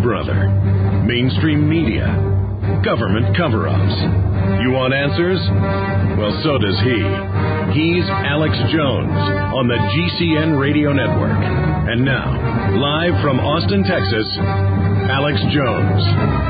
brother. Mainstream media. Government cover-ups. You want answers? Well, so does he. He's Alex Jones on the GCN Radio Network. And now, live from Austin, Texas, Alex Jones.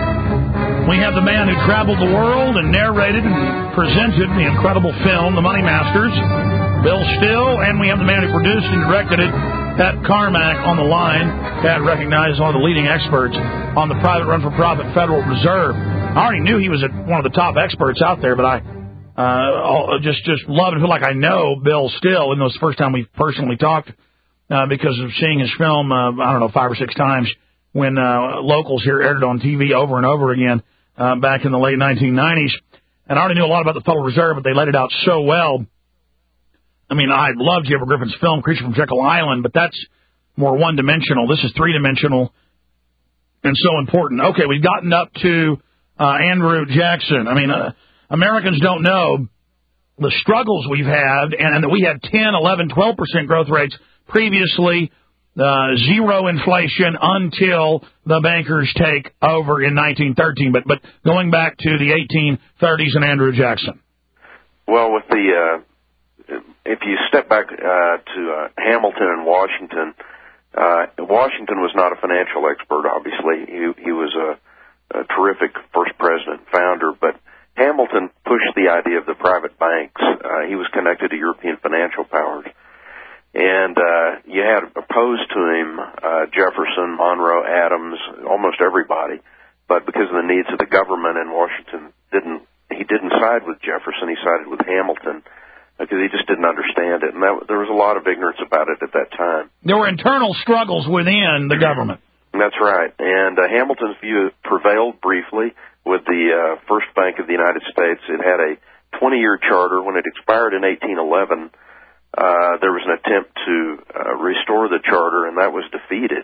We have the man who traveled the world and narrated and presented the incredible film, The Money Masters, Bill Still, and we have the man who produced and directed it, Pat Carmack, on the line. Pat recognized one of the leading experts on the private run-for-profit Federal Reserve. I already knew he was one of the top experts out there, but I just love and feel like I know Bill Still, and it was the first time we personally talked because of seeing his film, 5 or 6 times when locals here aired it on TV over and over again back in the late 1990s. And I already knew a lot about the Federal Reserve, but they laid it out so well. I mean, I loved Gilbert Griffin's film, Creature from Jekyll Island, but that's more one-dimensional. This is three-dimensional and so important. Okay, we've gotten up to Andrew Jackson. I mean, Americans don't know the struggles we've had, and that we had 10, 11, 12% growth rates previously, zero inflation until the bankers take over in 1913. But going back to the 1830s and Andrew Jackson. Well, with the if you step back to Hamilton and Washington, Washington was not a financial expert, obviously. He was a terrific first president, founder, but Hamilton pushed the idea of the private banks. He was connected to European financial powers. And you had opposed to him Jefferson, Monroe, Adams, almost everybody. But because of the needs of the government in Washington, he didn't side with Jefferson. He sided with Hamilton, because he just didn't understand it. And there was a lot of ignorance about it at that time. There were internal struggles within the government. That's right. And Hamilton's view prevailed briefly with the First Bank of the United States. It had a 20-year charter. When it expired in 1811, there was an attempt to restore the charter, and that was defeated.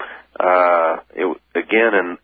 Again, in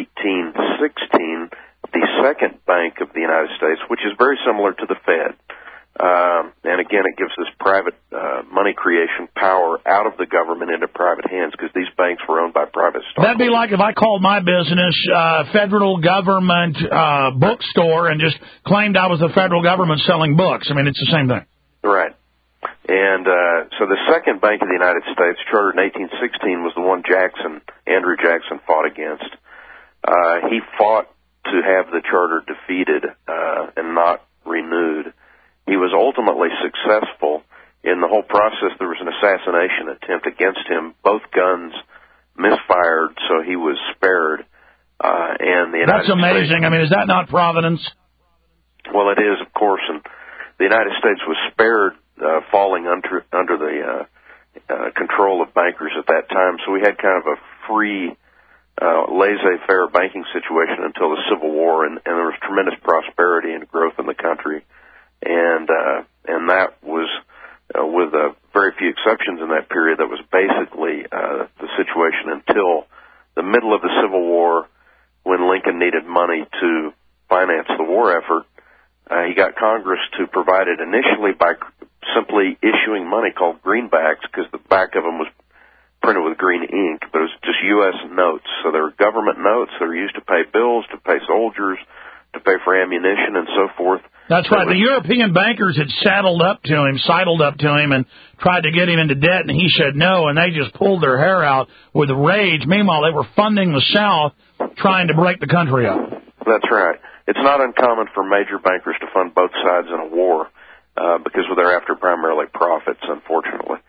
1816, the Second Bank of the United States, which is very similar to the Fed, and again, it gives this private money creation power out of the government into private hands, because these banks were owned by private stockholders. That'd be like if I called my business federal government bookstore and just claimed I was the federal government selling books. I mean, it's the same thing. Right. And so the Second Bank of the United States, chartered in 1816, was the one Andrew Jackson fought against. He fought to have the charter defeated and not renewed. He was ultimately successful. In the whole process, there was an assassination attempt against him. Both guns misfired, so he was spared. And the United That's amazing. States, I mean, is that not providence? Well, it is, of course. And the United States was spared falling under the control of bankers at that time. So we had kind of a free, laissez-faire banking situation until the Civil War, and there was tremendous prosperity and growth in the country. And that was, with very few exceptions in that period, that was basically the situation until the middle of the Civil War, when Lincoln needed money to finance the war effort. He got Congress to provide it initially by simply issuing money called greenbacks, because the back of them was printed with green ink, but it was just U.S. notes. So they were government notes. They were used to pay bills, to pay soldiers, to pay for ammunition, and so forth. That's right. The European bankers had sidled up to him and tried to get him into debt, and he said no, and they just pulled their hair out with rage. Meanwhile, they were funding the South, trying to break the country up. That's right. It's not uncommon for major bankers to fund both sides in a war, because they're after primarily profits, unfortunately.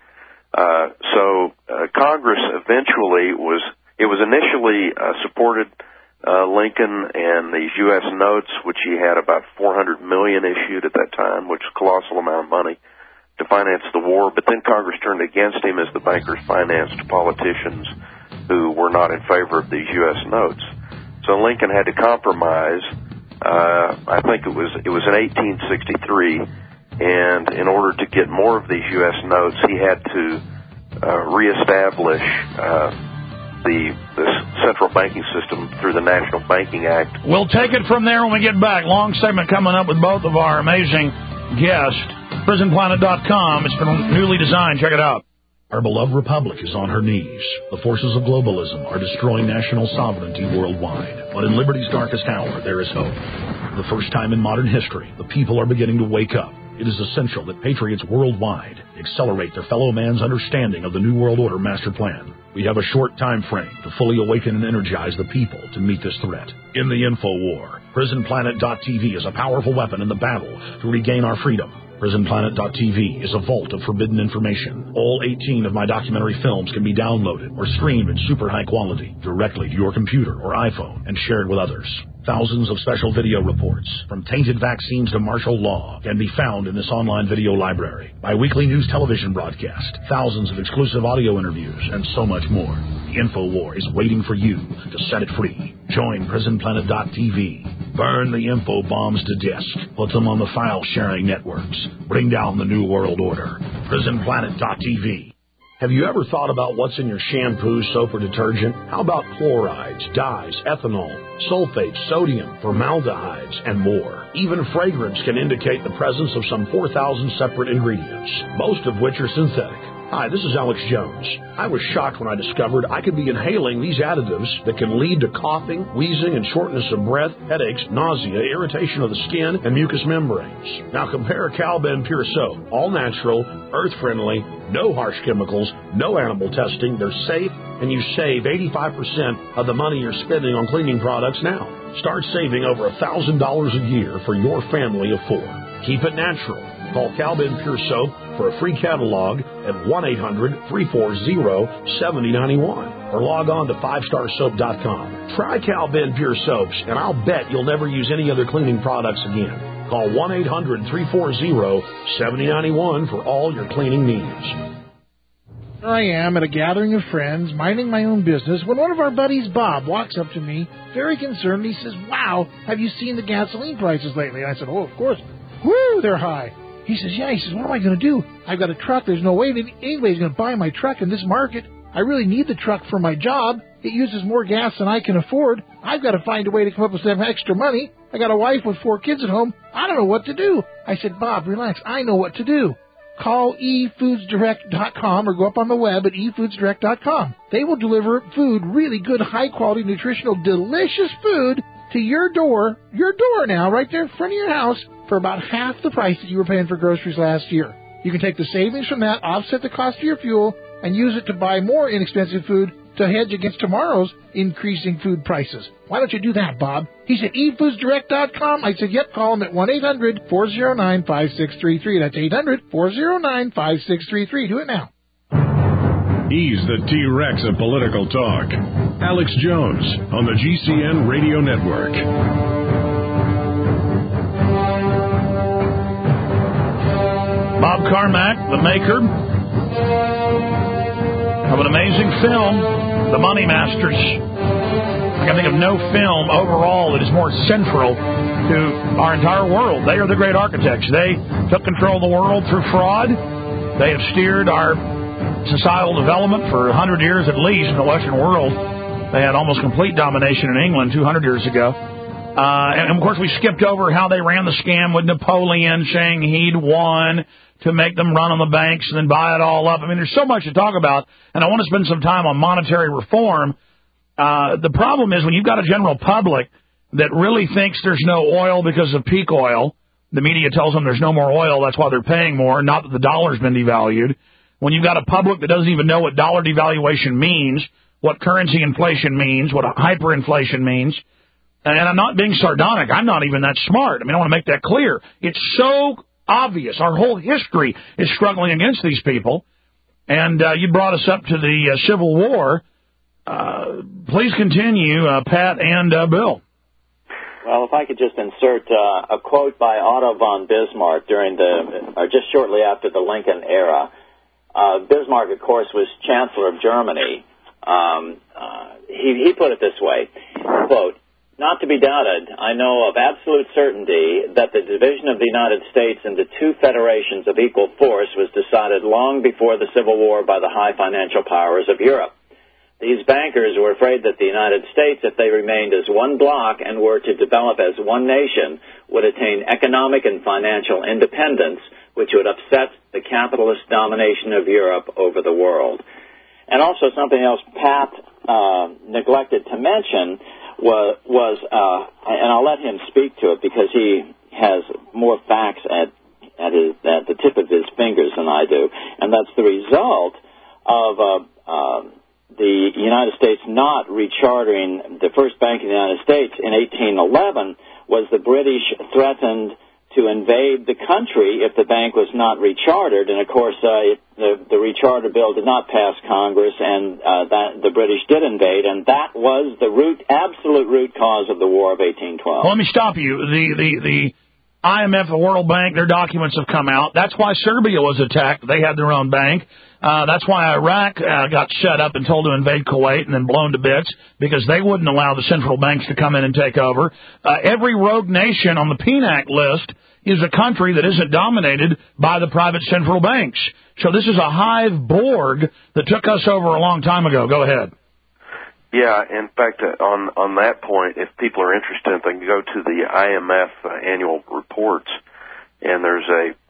So Congress eventually was initially supported Lincoln and these U.S. notes, which he had about $400 million issued at that time, which is a colossal amount of money to finance the war. But then Congress turned against him as the bankers financed politicians who were not in favor of these U.S. notes. So Lincoln had to compromise. I think it was in 1863, and in order to get more of these U.S. notes, he had to reestablish the central banking system through the National Banking Act. We'll take it from there when we get back. Long segment coming up with both of our amazing guests. PrisonPlanet.com. It's been newly designed. Check it out. Our beloved republic is on her knees. The forces of globalism are destroying national sovereignty worldwide. But in liberty's darkest hour, there is hope. For the first time in modern history, the people are beginning to wake up. It is essential that patriots worldwide accelerate their fellow man's understanding of the New World Order master plan. We have a short time frame to fully awaken and energize the people to meet this threat. In the info war, PrisonPlanet.tv is a powerful weapon in the battle to regain our freedom. PrisonPlanet.tv is a vault of forbidden information. All 18 of my documentary films can be downloaded or streamed in super high quality directly to your computer or iPhone and shared with others. Thousands of special video reports, from tainted vaccines to martial law, can be found in this online video library. My weekly news television broadcast, thousands of exclusive audio interviews, and so much more. The InfoWar is waiting for you to set it free. Join PrisonPlanet.tv. Burn the info bombs to disk. Put them on the file-sharing networks. Bring down the New World Order. PrisonPlanet.tv. Have you ever thought about what's in your shampoo, soap, or detergent? How about chlorides, dyes, ethanol, sulfates, sodium, formaldehydes, and more? Even fragrance can indicate the presence of some 4,000 separate ingredients, most of which are synthetic. Hi, this is Alex Jones. I was shocked when I discovered I could be inhaling these additives that can lead to coughing, wheezing, and shortness of breath, headaches, nausea, irritation of the skin, and mucous membranes. Now compare Cal-Ben Pure Soap, all natural, earth-friendly, no harsh chemicals, no animal testing. They're safe, and you save 85% of the money you're spending on cleaning products now. Start saving over $1,000 a year for your family of 4. Keep it natural. Call Cal-Ben Pure Soap for a free catalog at 1-800-340-7091 or log on to 5starsoap.com. Try Cal-Ben Pure Soaps, and I'll bet you'll never use any other cleaning products again. Call 1-800-340-7091 for all your cleaning needs. Here I am at a gathering of friends, minding my own business, when one of our buddies, Bob, walks up to me, very concerned. He says, "Wow, have you seen the gasoline prices lately?" I said, "Oh, of course. Woo, they're high." He says, "Yeah." He says, "What am I going to do? I've got a truck. There's no way anybody's going to buy my truck in this market. I really need the truck for my job. It uses more gas than I can afford. I've got to find a way to come up with some extra money. I got a wife with 4 kids at home. I don't know what to do." I said, "Bob, relax. I know what to do. Call eFoodsDirect.com or go up on the web at eFoodsDirect.com. They will deliver food, really good, high-quality, nutritional, delicious food to your door now, right there in front of your house, for about half the price that you were paying for groceries last year. You can take the savings from that, offset the cost of your fuel, and use it to buy more inexpensive food to hedge against tomorrow's increasing food prices. Why don't you do that, Bob?" He said, eFoodsDirect.com. I said, yep, call him at 1-800-409-5633. That's 800-409-5633. Do it now. He's the T-Rex of political talk. Alex Jones on the GCN Radio Network. Bob Carmack, the maker of an amazing film, The Money Masters. I can think of no film overall that is more central to our entire world. They are the great architects. They took control of the world through fraud. They have steered our societal development for 100 years at least in the Western world. They had almost complete domination in England 200 years ago. And, of course, we skipped over how they ran the scam with Napoleon, saying he'd won to make them run on the banks and then buy it all up. I mean, there's so much to talk about, and I want to spend some time on monetary reform. The problem is when you've got a general public that really thinks there's no oil because of peak oil, the media tells them there's no more oil, that's why they're paying more, not that the dollar's been devalued. When you've got a public that doesn't even know what dollar devaluation means, what currency inflation means, what hyperinflation means, and I'm not being sardonic, I'm not even that smart. I mean, I want to make that clear. It's so obvious. Our whole history is struggling against these people. And you brought us up to the Civil War. Please continue, Pat and Bill. Well, if I could just insert a quote by Otto von Bismarck just shortly after the Lincoln era. Bismarck, of course, was Chancellor of Germany. He put it this way, quote, "Not to be doubted, I know of absolute certainty that the division of the United States into 2 federations of equal force was decided long before the Civil War by the high financial powers of Europe. These bankers were afraid that the United States, if they remained as one bloc and were to develop as one nation, would attain economic and financial independence, which would upset the capitalist domination of Europe over the world. And also something else Pat neglected to mention was and I'll let him speak to it because he has more facts at the tip of his fingers than I do, and that's the result of the United States not rechartering the first bank in the United States in 1811 was the British threatened to invade the country if the bank was not rechartered, and of course the recharter bill did not pass Congress, and that the British did invade, and that was the absolute root cause of the War of 1812. Well, let me stop you. The IMF, the World Bank, their documents have come out. That's why Serbia was attacked. They had their own bank. That's why Iraq got shut up and told to invade Kuwait and then blown to bits, because they wouldn't allow the central banks to come in and take over. Every rogue nation on the PNAC list is a country that isn't dominated by the private central banks. So this is a hive Borg that took us over a long time ago. Go ahead. Yeah, in fact, on that point, if people are interested, they can go to the IMF annual reports, and there's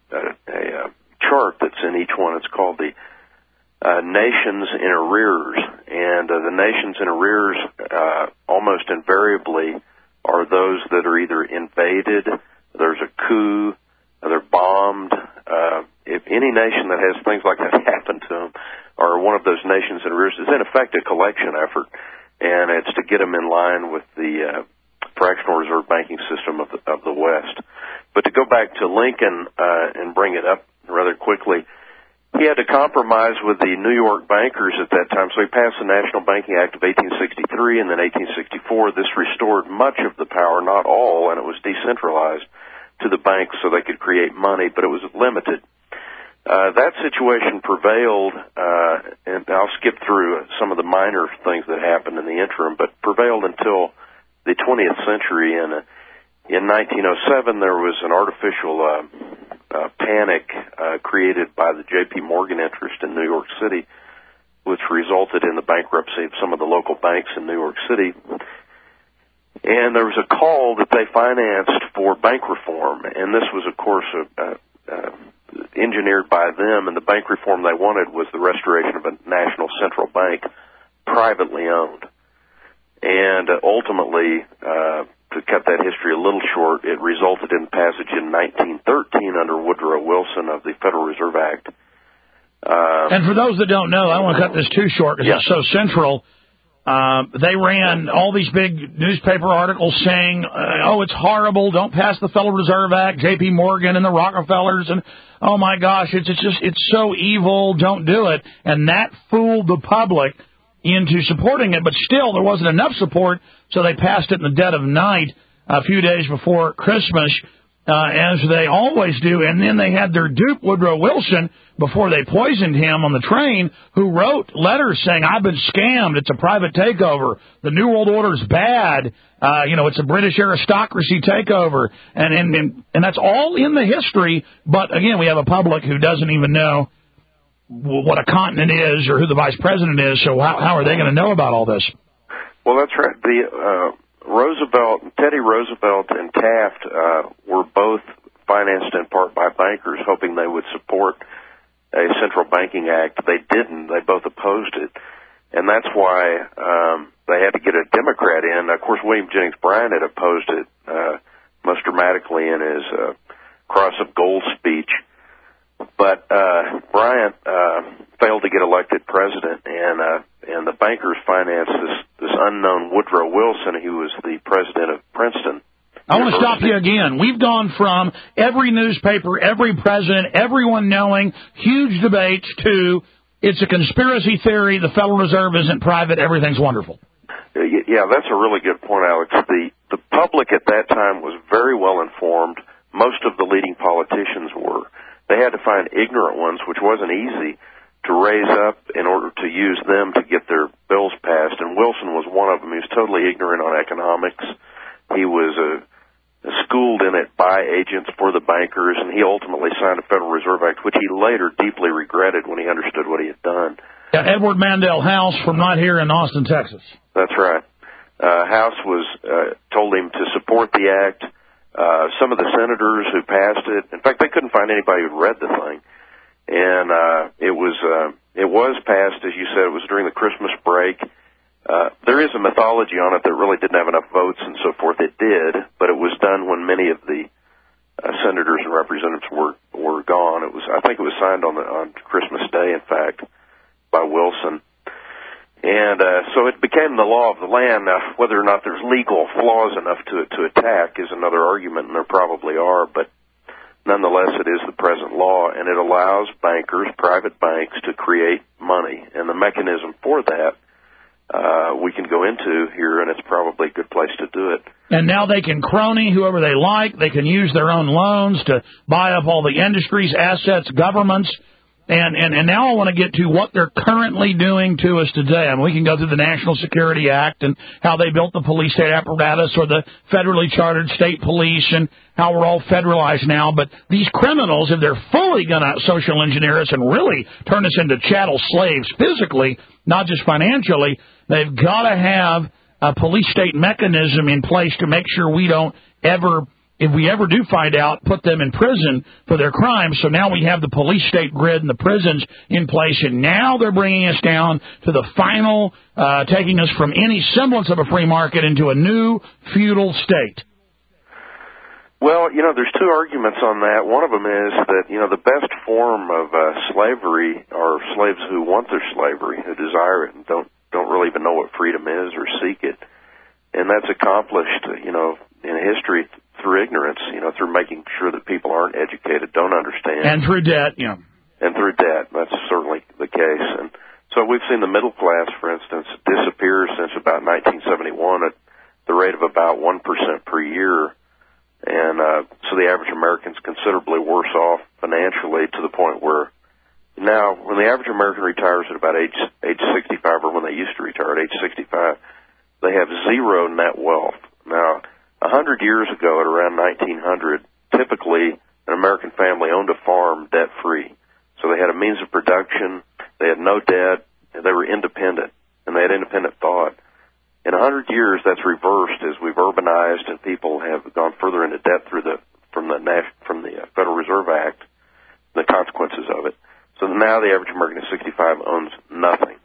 a chart that's in each one. It's called the nations in arrears, and the nations in arrears almost invariably are those that are either invaded, there's a coup, they're bombed. If any nation that has things like that happen to them, or one of those nations in arrears, is in effect a collection effort, and it's to get them in line with the fractional reserve banking system of the West. But to go back to Lincoln and bring it up rather quickly, he had to compromise with the New York bankers at that time, so he passed the National Banking Act of 1863, and then 1864. This restored much of the power, not all, and it was decentralized to the banks so they could create money, but it was limited. That situation prevailed, and I'll skip through some of the minor things that happened in the interim, but prevailed until the 20th century. And in 1907, there was an artificial panic created by the J.P. Morgan interest in New York City, which resulted in the bankruptcy of some of the local banks in New York City. And there was a call that they financed for bank reform, and this was, of course, engineered by them, and the bank reform they wanted was the restoration of a national central bank, privately owned. And ultimately, to cut that history a little short, it resulted in passage in 1913 under Woodrow Wilson of the Federal Reserve Act. And for those that don't know, I don't want to cut this too short because it's so central. They ran all these big newspaper articles saying, oh, it's horrible, don't pass the Federal Reserve Act, J.P. Morgan and the Rockefellers, and oh my gosh, it's so evil, don't do it. And that fooled the public into supporting it, but still there wasn't enough support, so they passed it in the dead of night a few days before Christmas, as they always do. And then they had their dupe, Woodrow Wilson, before they poisoned him on the train, who wrote letters saying, I've been scammed, it's a private takeover, the New World Order's bad, it's a British aristocracy takeover, and that's all in the history. But again, we have a public who doesn't even know what a continent is or who the vice president is, so how are they going to know about all this? Well, that's right. Teddy Roosevelt and Taft were both financed in part by bankers, hoping they would support a central banking act. They didn't. They both opposed it. And that's why they had to get a Democrat in. Of course, William Jennings Bryan had opposed it most dramatically in his Cross of Gold speech. But Bryant failed to get elected president, and the bankers financed this unknown Woodrow Wilson, who was the president of Princeton. I want to stop you again. We've gone from every newspaper, every president, everyone knowing, huge debates, to it's a conspiracy theory, the Federal Reserve isn't private, everything's wonderful. Yeah, that's a really good point, Alex. The public at that time was very well informed. Most of the leading politicians were. They had to find ignorant ones, which wasn't easy, to raise up in order to use them to get their bills passed. And Wilson was one of them. He was totally ignorant on economics. He was schooled in it by agents for the bankers, and he ultimately signed a Federal Reserve Act, which he later deeply regretted when he understood what he had done. Yeah, Edward Mandel House from not here in Austin, Texas. That's right. House told him to support the act, Some of the senators who passed it, in fact, they couldn't find anybody who'd read the thing. And it was passed, as you said, it was during the Christmas break. There is a mythology on it that really didn't have enough votes and so forth. It did, but it was done when many of the senators and representatives were gone. I think it was signed on Christmas Day, in fact, by Wilson. And so it became the law of the land. Now, whether or not there's legal flaws enough to attack is another argument, and there probably are, but nonetheless, it is the present law, and it allows bankers, private banks, to create money. And the mechanism for that we can go into here, and it's probably a good place to do it. And now they can crony whoever they like. They can use their own loans to buy up all the industries, assets, governments. And now I want to get to what they're currently doing to us today. I mean, we can go through the National Security Act and how they built the police state apparatus or the federally chartered state police and how we're all federalized now. But these criminals, if they're fully going to social engineer us and really turn us into chattel slaves physically, not just financially, they've got to have a police state mechanism in place to make sure we don't ever, if we ever do find out, put them in prison for their crimes. So now we have the police state grid and the prisons in place, and now they're bringing us down to the final, taking us from any semblance of a free market into a new feudal state. Well, there's two arguments on that. One of them is that, the best form of slavery are slaves who want their slavery, who desire it and don't really even know what freedom is or seek it. And that's accomplished, in history through ignorance, through making sure that people aren't educated, don't understand. And through debt, yeah. And through debt, that's certainly the case. And so we've seen the middle class, for instance, disappear since about 1971 at the rate of about 1% per year. And so the average American's considerably worse off financially to the point where now when the average American retires at about age 65, or when they used to retire at age 65, they have zero net wealth. Now, 100 years ago, at around 1900, typically an American family owned a farm debt-free. So they had a means of production, they had no debt, and they were independent, and they had independent thought. In 100 years, that's reversed as we've urbanized and people have gone further into debt from the Federal Reserve Act, the consequences of it. So now the average American at 65 owns nothing.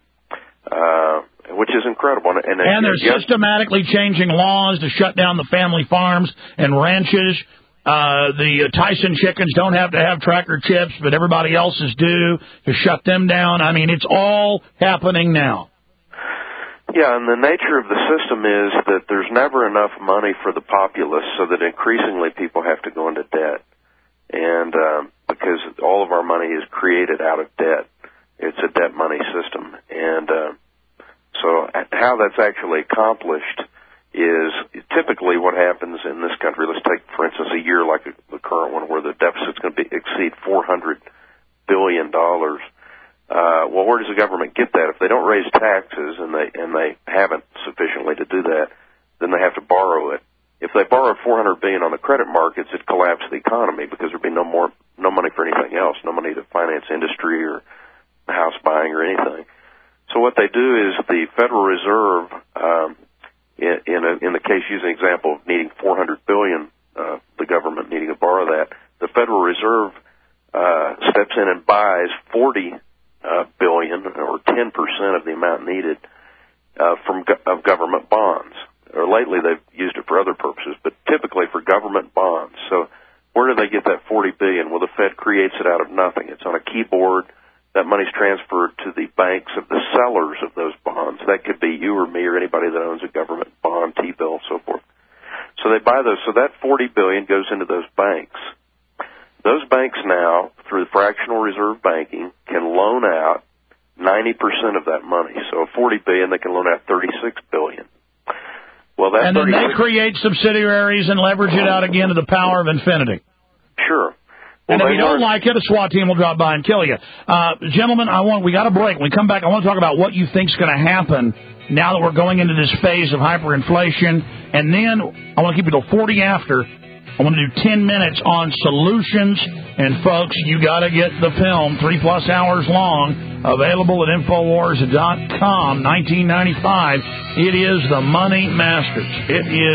Which is incredible. And they're systematically changing laws to shut down the family farms and ranches. The Tyson chickens don't have to have tracker chips, but everybody else's do, to shut them down. I mean, it's all happening now. Yeah, and the nature of the system is that there's never enough money for the populace, so that increasingly people have to go into debt. And because all of our money is created out of debt. It's a debt money system. And so how that's actually accomplished is typically what happens in this country. Let's take, for instance, a year like the current one where the deficit's going to exceed $400 billion. Well, where does the government get that? If they don't raise taxes, and they haven't sufficiently to do that, then they have to borrow it. If they borrow $400 billion on the credit markets, it collapses the economy because there'd be no money for anything else, no money to finance industry or house buying or anything. So what they do is the Federal Reserve, in the case using the example of needing $400 billion, the government needing to borrow that, the Federal Reserve steps in and buys $40 billion, or 10% of the amount needed, of government bonds. Or lately they've used it for other purposes, but typically for government bonds. So where do they get that $40 billion? Well, the Fed creates it out of nothing. It's on a keyboard. That money's transferred to the banks of the sellers of those bonds. That could be you or me or anybody that owns a government bond, T-bill, so forth. So they buy those. So that $40 billion goes into those banks. Those banks now, through fractional reserve banking, can loan out 90% of that money. So $40 billion, they can loan out $36 billion. Well, that and then they create subsidiaries and leverage it out again to the power of infinity. Sure. Well, and if you don't like it, a SWAT team will drop by and kill you. Gentlemen, we got a break. When we come back, I want to talk about what you think's going to happen now that we're going into this phase of hyperinflation. And then I want to keep it till 40 after. I want to do 10 minutes on solutions. And, folks, you got to get the film, 3+ hours long, available at Infowars.com, 1995. It is The Money Masters. It is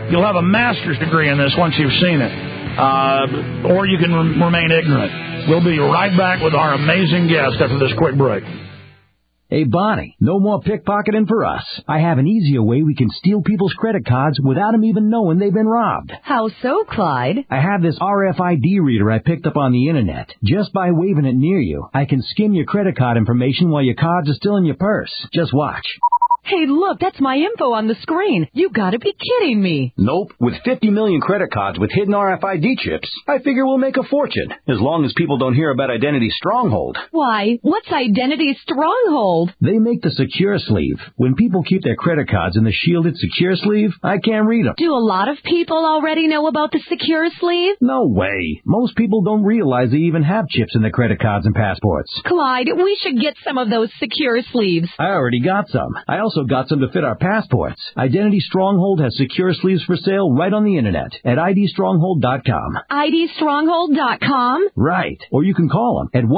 You'll have a master's degree in this once you've seen it. Or you can remain ignorant. We'll be right back with our amazing guest after this quick break. Hey, Bonnie, no more pickpocketing for us. I have an easier way we can steal people's credit cards without them even knowing they've been robbed. How so, Clyde? I have this RFID reader I picked up on the internet. Just by waving it near you, I can skim your credit card information while your cards are still in your purse. Just watch. Hey, look, that's my info on the screen. You gotta be kidding me. Nope. With 50 million credit cards with hidden RFID chips, I figure we'll make a fortune, as long as people don't hear about Identity Stronghold. Why, what's Identity Stronghold? They make the secure sleeve. When people keep their credit cards in the shielded secure sleeve, I can't read them. Do a lot of people already know about the secure sleeve? No way. Most people don't realize they even have chips in their credit cards and passports. Clyde, we should get some of those secure sleeves. I already got some. I also got some to fit our passports. Identity Stronghold has secure sleeves for sale right on the internet at idstronghold.com. idstronghold.com? Right. Or you can call them at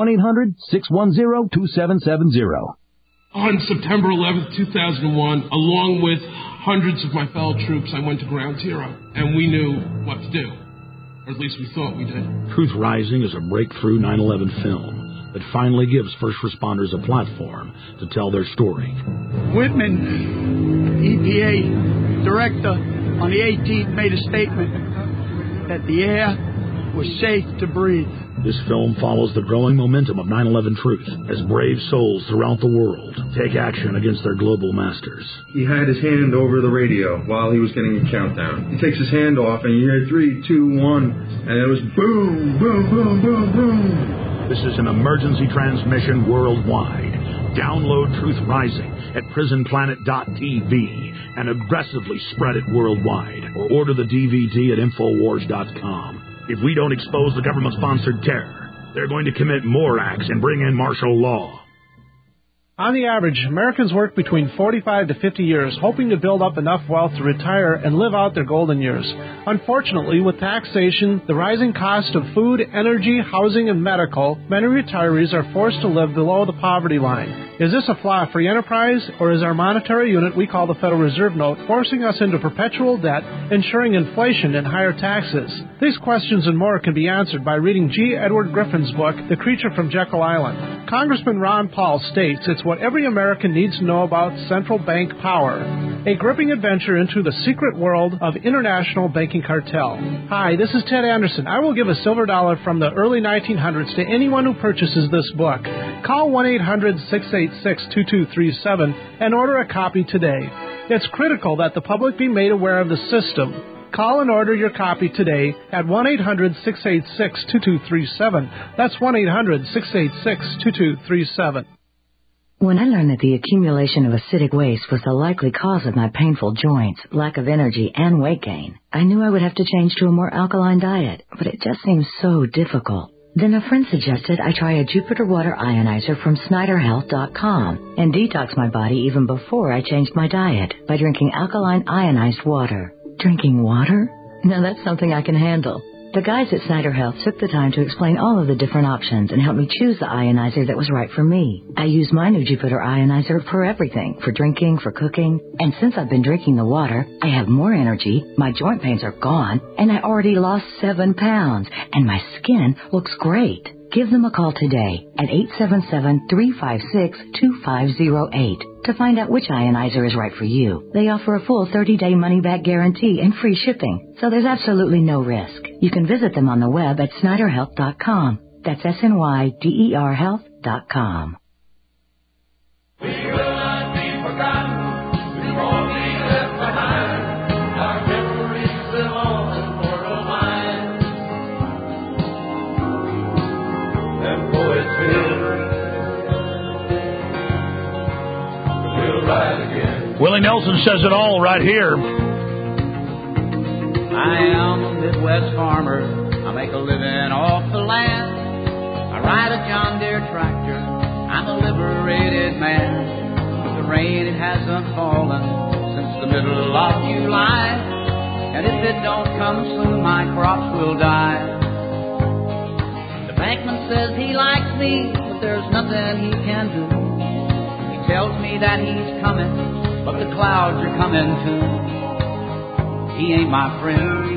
1-800-610-2770. On September 11th, 2001, along with hundreds of my fellow troops, I went to Ground Zero, and we knew what to do. Or at least we thought we did. Truth Rising is a breakthrough 9/11 film that finally gives first responders a platform to tell their story. Whitman, EPA director, on the 18th made a statement that the air was safe to breathe. This film follows the growing momentum of 9/11 truth as brave souls throughout the world take action against their global masters. He had his hand over the radio while he was getting a countdown. He takes his hand off and you hear 3, 2, 1, and it was boom, boom, boom, boom, boom. This is an emergency transmission worldwide. Download Truth Rising at prisonplanet.tv and aggressively spread it worldwide. Or order the DVD at Infowars.com. If we don't expose the government-sponsored terror, they're going to commit more acts and bring in martial law. On the average, Americans work between 45 to 50 years, hoping to build up enough wealth to retire and live out their golden years. Unfortunately, with taxation, the rising cost of food, energy, housing, and medical, many retirees are forced to live below the poverty line. Is this a flaw of free enterprise, or is our monetary unit we call the Federal Reserve Note forcing us into perpetual debt, ensuring inflation and higher taxes? These questions and more can be answered by reading G. Edward Griffin's book, The Creature from Jekyll Island. Congressman Ron Paul states it's what every American needs to know about central bank power. A gripping adventure into the secret world of international banking cartel. Hi, this is Ted Anderson. I will give a silver dollar from the early 1900s to anyone who purchases this book. Call 1-800-686-2237 and order a copy today. It's critical that the public be made aware of the system. Call and order your copy today at 1-800-686-2237. That's 1-800-686-2237. When I learned that the accumulation of acidic waste was the likely cause of my painful joints, lack of energy, and weight gain, I knew I would have to change to a more alkaline diet, but it just seemed so difficult. Then a friend suggested I try a Jupiter Water Ionizer from SnyderHealth.com and detox my body even before I changed my diet by drinking alkaline ionized water. Drinking water? Now that's something I can handle. The guys at Snyder Health took the time to explain all of the different options and help me choose the ionizer that was right for me. I use my new Jupiter Ionizer for everything, for drinking, for cooking. And since I've been drinking the water, I have more energy, my joint pains are gone, and I already lost 7 pounds, and my skin looks great. Give them a call today at 877-356-2508 to find out which ionizer is right for you. They offer a full 30-day money-back guarantee and free shipping, so there's absolutely no risk. You can visit them on the web at SnyderHealth.com. That's SNYDER Health.com. We will not be forgotten. We won't be left behind. Our memories live on in mortal minds. And poets will rise again. Willie Nelson says it all right here. I am a Midwest farmer. I make a living off the land. I ride a John Deere tractor. I'm a liberated man. The rain, it hasn't fallen since the middle of July. And if it don't come soon, my crops will die. The bankman says he likes me, but there's nothing he can do. He tells me that he's coming, but the clouds are coming too. he ain't my friend.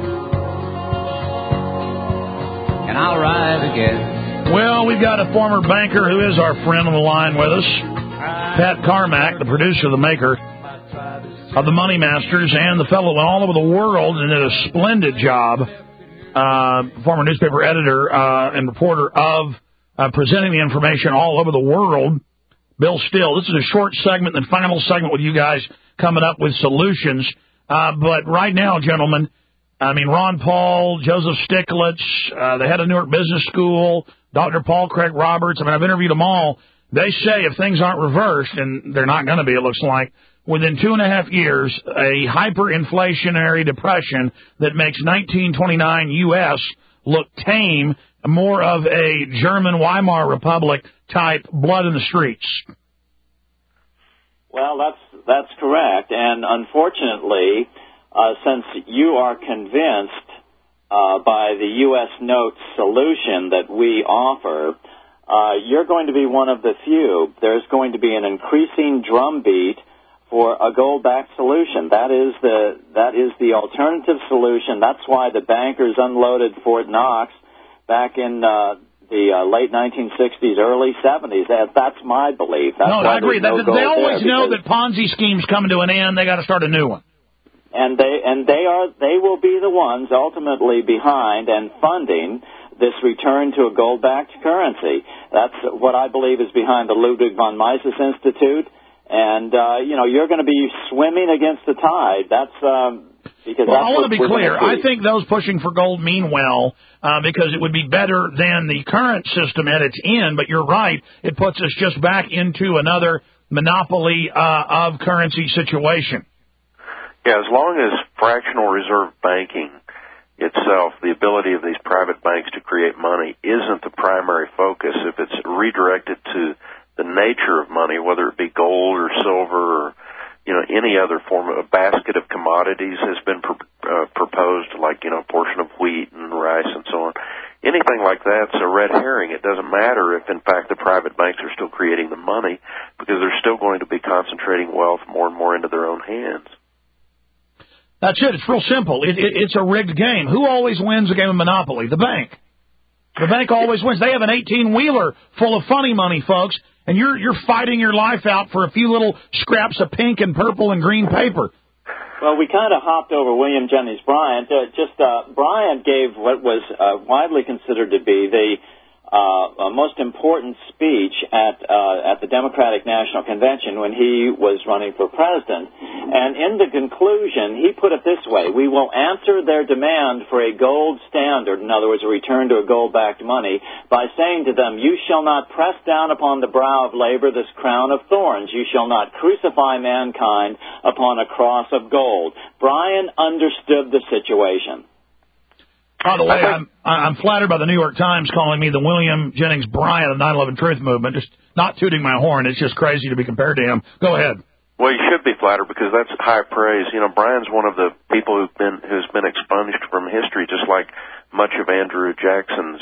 And I'll rise again. Well, we've got a former banker who is our friend on the line with us, Pat Carmack, the producer, the maker of the Money Masters, and the fellow went all over the world and did a splendid job, former newspaper editor and reporter of presenting the information all over the world. Bill Still. This is a short segment, the final segment with you guys coming up with solutions. But right now, gentlemen, I mean, Ron Paul, Joseph Stiglitz, the head of Newark Business School, Dr. Paul Craig Roberts, I mean, I've interviewed them all. They say if things aren't reversed, and they're not going to be, it looks like, within 2.5 years, a hyperinflationary depression that makes 1929 U.S. look tame, more of a German Weimar Republic type blood in the streets. Well, that's correct. And unfortunately, since you are convinced by the U.S. note solution that we offer, you're going to be one of the few. There's going to be an increasing drumbeat for a gold-backed solution. That is the alternative solution. That's why the bankers unloaded Fort Knox back in the late 1960s, early 70s. That's my belief. That's I agree. They always know that Ponzi schemes coming to an end. They got to start a new one. And they will be the ones ultimately behind and funding this return to a gold-backed currency. That's what I believe is behind the Ludwig von Mises Institute. And you're going to be swimming against the tide. Because I want to be clear. I think those pushing for gold mean well, because it would be better than the current system at its end. But you're right. It puts us just back into another monopoly of currency situation. Yeah, as long as fractional reserve banking itself, the ability of these private banks to create money, isn't the primary focus, if it's redirected to the nature of money, whether it be gold or silver or any other form of a basket of commodities has been proposed, like, a portion of wheat and rice and so on. Anything like that's a red herring. It doesn't matter if, in fact, the private banks are still creating the money, because they're still going to be concentrating wealth more and more into their own hands. That's it. It's real simple. It's a rigged game. Who always wins a game of Monopoly? The bank. The bank always wins. They have an 18-wheeler full of funny money, folks, and you're fighting your life out for a few little scraps of pink and purple and green paper. Well, we kind of hopped over William Jennings Bryan. Bryan gave what was widely considered to be the most important speech at the Democratic National Convention when he was running for president. And in the conclusion, he put it this way: we will answer their demand for a gold standard, in other words, a return to a gold-backed money, by saying to them, you shall not press down upon the brow of labor this crown of thorns. You shall not crucify mankind upon a cross of gold. Bryan understood the situation. By the way, I'm flattered by the New York Times calling me the William Jennings Bryan of 9/11 Truth Movement. Just not tooting my horn. It's just crazy to be compared to him. Go ahead. Well, you should be flattered, because that's high praise. Bryan's one of the people who's been expunged from history, just like much of Andrew Jackson's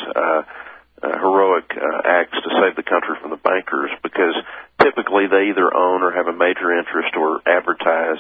heroic acts to save the country from the bankers, because typically they either own or have a major interest or advertise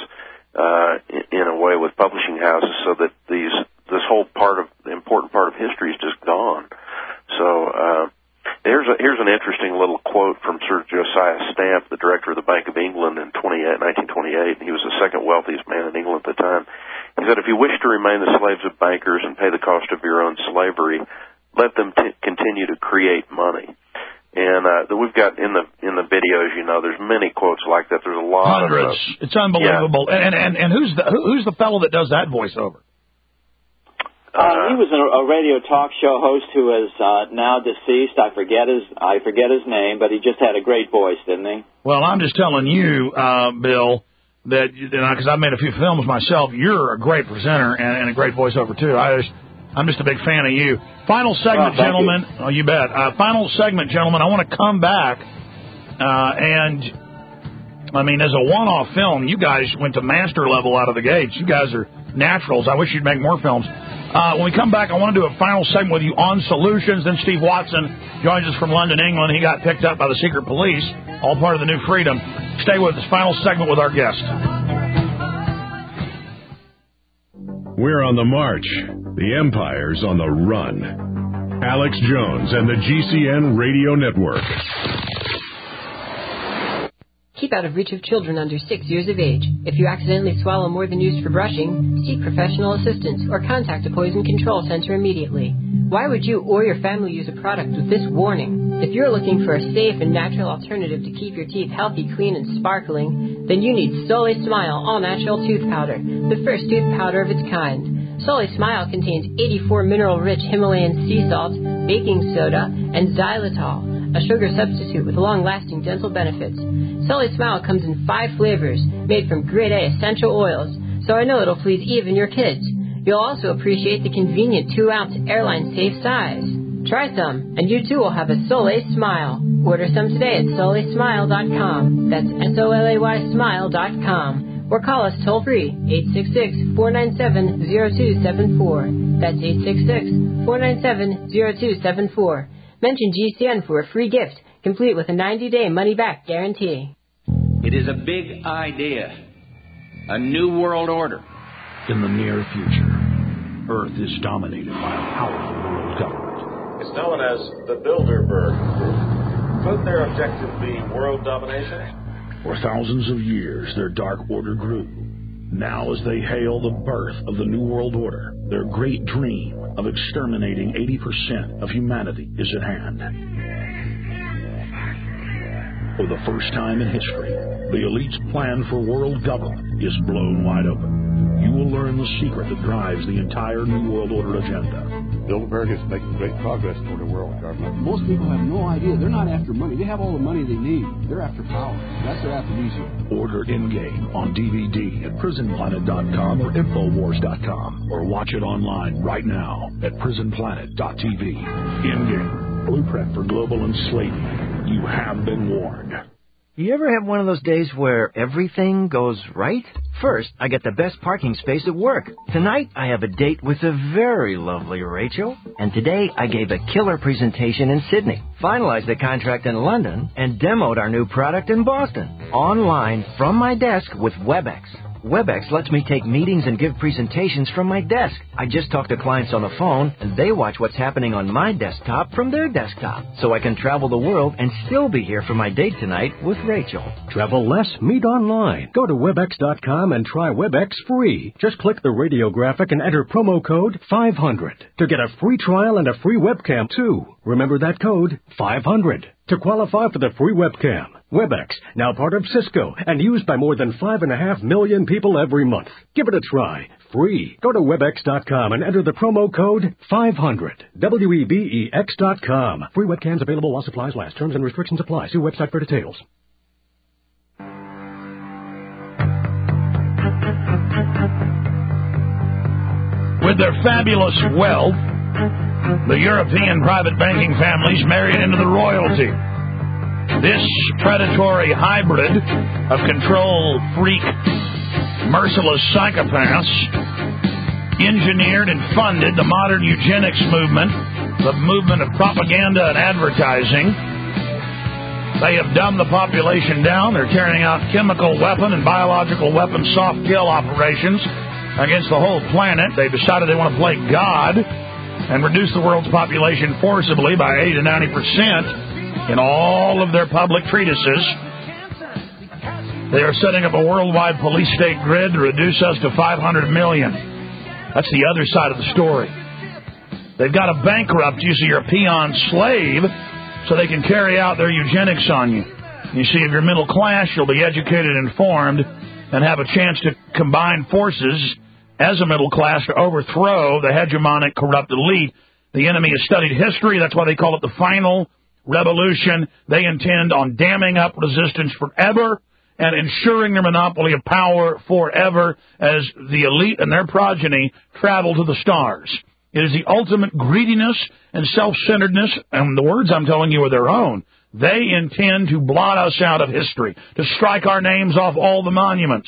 in a way with publishing houses, so that this whole important part of history is just gone. So here's an interesting little quote from Sir Josiah Stamp, the director of the Bank of England in 1928. He was the second wealthiest man in England at the time. He said, if you wish to remain the slaves of bankers and pay the cost of your own slavery, let them continue to create money. And we've got in the videos, there's many quotes like that. There's a lot. Hundreds. It's unbelievable. Yeah. And who's the fellow that does that voiceover? He was a radio talk show host who is now deceased. I forget his name, but he just had a great voice, didn't he? Well, I'm just telling you, Bill, that because I've made a few films myself, you're a great presenter and a great voiceover too. I'm just a big fan of you. Final segment, gentlemen. Oh, you bet. Final segment, gentlemen. I want to come back and. I mean, as a one-off film, you guys went to master level out of the gates. You guys are naturals. I wish you'd make more films. When we come back, I want to do a final segment with you on solutions. Then Steve Watson joins us from London, England. He got picked up by the secret police, all part of the New Freedom. Stay with us. Final segment with our guest. We're on the march. The empire's on the run. Alex Jones and the GCN Radio Network. Keep out of reach of children under 6 years of age. If you accidentally swallow more than used for brushing, seek professional assistance or contact a poison control center immediately. Why would you or your family use a product with this warning? If you're looking for a safe and natural alternative to keep your teeth healthy, clean, and sparkling, then you need Soleil Smile All-Natural Tooth Powder, the first tooth powder of its kind. Soleil Smile contains 84 mineral-rich Himalayan sea salt, baking soda, and xylitol, a sugar substitute with long-lasting dental benefits. Soleil Smile comes in 5 flavors, made from grade A essential oils, so I know it'll please even your kids. You'll also appreciate the convenient 2-ounce airline-safe size. Try some, and you too will have a Soleil Smile. Order some today at SoleilSmile.com. That's SOLAY Smile.com. Or call us toll-free, 866-497-0274. That's 866-497-0274. Mention GCN for a free gift, complete with a 90-day money-back guarantee. It is a big idea. A new world order. In the near future, Earth is dominated by a powerful world government. It's known as the Bilderberg Group. Could their objective be world domination? For thousands of years, their dark order grew. Now, as they hail the birth of the New World Order, their great dream of exterminating 80% of humanity is at hand. For the first time in history, the elite's plan for world government is blown wide open. You will learn the secret that drives the entire New World Order agenda. Bilderberg is making great progress toward a world government. Most people have no idea. They're not after money. They have all the money they need. They're after power. That's their aphrodisiac. Order In-Game on DVD at PrisonPlanet.com or Infowars.com, or watch it online right now at PrisonPlanet.tv. In-Game, blueprint for global enslavement. You have been warned. You ever have one of those days where everything goes right? First, I get the best parking space at work. Tonight, I have a date with the very lovely Rachel. And today, I gave a killer presentation in Sydney, finalized the contract in London, and demoed our new product in Boston. Online, from my desk with WebEx. WebEx lets me take meetings and give presentations from my desk. I just talk to clients on the phone, and they watch what's happening on my desktop from their desktop. So I can travel the world and still be here for my date tonight with Rachel. Travel less, meet online. Go to WebEx.com and try WebEx free. Just click the radio graphic and enter promo code 500 to get a free trial and a free webcam, too. Remember that code, 500, to qualify for the free webcam. WebEx, now part of Cisco and used by more than 5.5 million people every month. Give it a try. Free. Go to WebEx.com and enter the promo code 500. WEBEX.com. Free webcams available while supplies last. Terms and restrictions apply. See website for details. With their fabulous wealth, the European private banking families married into the royalty. This predatory hybrid of control freak, merciless psychopaths engineered and funded the modern eugenics movement, the movement of propaganda and advertising. They have dumbed the population down. They're carrying out chemical weapon and biological weapon soft kill operations against the whole planet. They've decided they want to play God and reduce the world's population forcibly by 80 to 90%. In all of their public treatises. They are setting up a worldwide police state grid to reduce us to 500 million. That's the other side of the story. They've got to bankrupt you so you're a peon slave so they can carry out their eugenics on you. You see, if you're middle class, you'll be educated and informed and have a chance to combine forces as a middle class to overthrow the hegemonic corrupt elite. The enemy has studied history. That's why they call it the final revolution. They intend on damming up resistance forever and ensuring their monopoly of power forever as the elite and their progeny travel to the stars. It is the ultimate greediness and self-centeredness, and the words I'm telling you are their own. They intend to blot us out of history, to strike our names off all the monuments.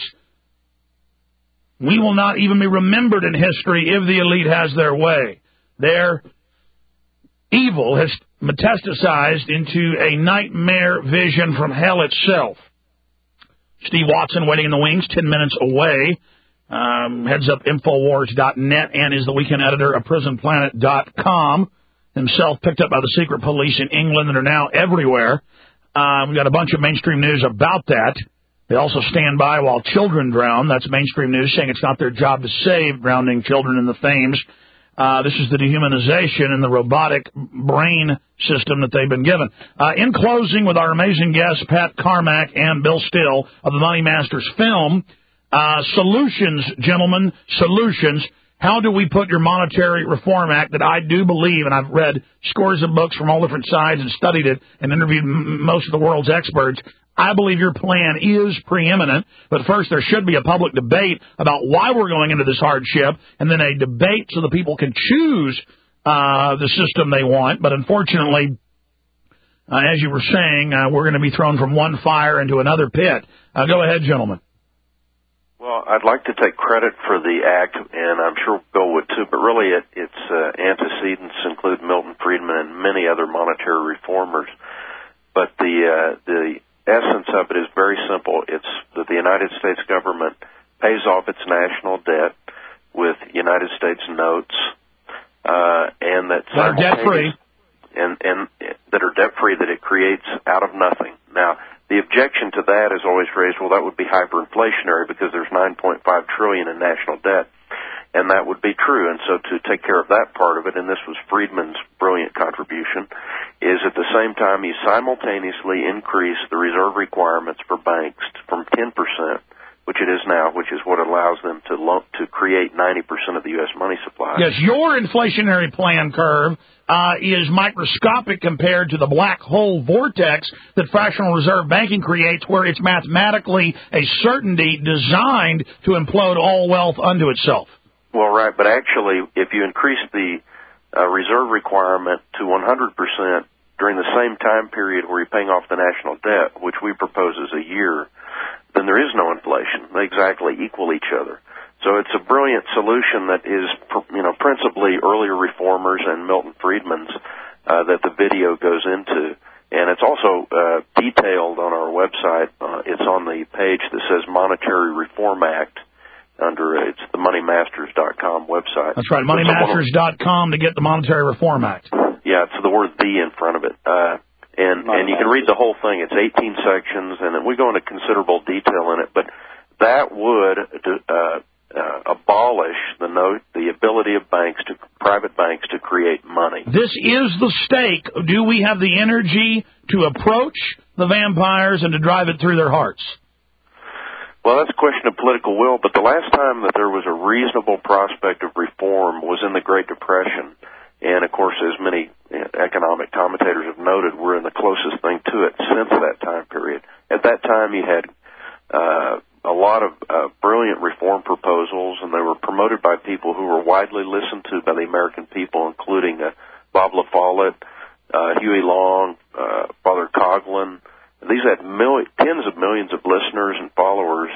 We will not even be remembered in history if the elite has their way. Their evil has metastasized into a nightmare vision from hell itself. Steve Watson waiting in the wings, 10 minutes away. heads up Infowars.net and is the weekend editor of PrisonPlanet.com. Himself picked up by the secret police in England and are now everywhere. We've got a bunch of mainstream news about that. They also stand by while children drown. That's mainstream news saying it's not their job to save drowning children in the Thames. This is the dehumanization and the robotic brain system that they've been given. In closing, with our amazing guests, Pat Carmack and Bill Still of the Money Masters film, solutions, gentlemen, solutions. How do we put your Monetary Reform Act that I do believe, and I've read scores of books from all different sides and studied it and interviewed most of the world's experts, I believe your plan is preeminent, but first there should be a public debate about why we're going into this hardship, and then a debate so the people can choose the system they want. But unfortunately, as you were saying, we're going to be thrown from one fire into another pit. Go ahead, gentlemen. Well, I'd like to take credit for the act, and I'm sure Bill would too, but really its antecedents include Milton Friedman and many other monetary reformers. But the essence of it is very simple. It's that the United States government pays off its national debt with United States notes, and that are debt-free. And that are debt-free, that it creates out of nothing. Now, the objection to that is always raised, well, that would be hyperinflationary because there's $9.5 trillion in national debt. And that would be true. And so to take care of that part of it, and this was Friedman's brilliant contribution, is at the same time you simultaneously increase the reserve requirements for banks from 10%, which it is now, which is what allows them to create 90% of the U.S. money supply. Yes, your inflationary plan curve is microscopic compared to the black hole vortex that fractional reserve banking creates, where it's mathematically a certainty designed to implode all wealth unto itself. Well, right, but actually, if you increase the reserve requirement to 100% during the same time period where you're paying off the national debt, which we propose is a year, then there is no inflation. They exactly equal each other. So it's a brilliant solution that is, principally earlier reformers and Milton Friedman's that the video goes into. And it's also detailed on our website. It's on the page that says Monetary Reform Act. It's the MoneyMasters.com website. That's right, MoneyMasters.com to get the Monetary Reform Act. Yeah, it's the word "the" in front of it. And you can read the whole thing. It's 18 sections, and we go into considerable detail in it. But that would abolish the ability of private banks to create money. This is the stake. Do we have the energy to approach the vampires and to drive it through their hearts? Well, that's a question of political will, but the last time that there was a reasonable prospect of reform was in the Great Depression. And, of course, as many economic commentators have noted, we're in the closest thing to it since that time period. At that time, you had a lot of brilliant reform proposals, and they were promoted by people who were widely listened to by the American people, including Bob La Follette, Huey Long, Father Coughlin. These had tens of millions of listeners and followers,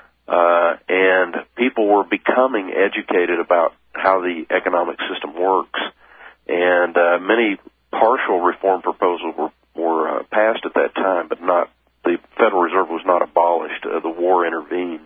and people were becoming educated about how the economic system works. And many partial reform proposals were passed at that time, but the Federal Reserve was not abolished. The war intervened.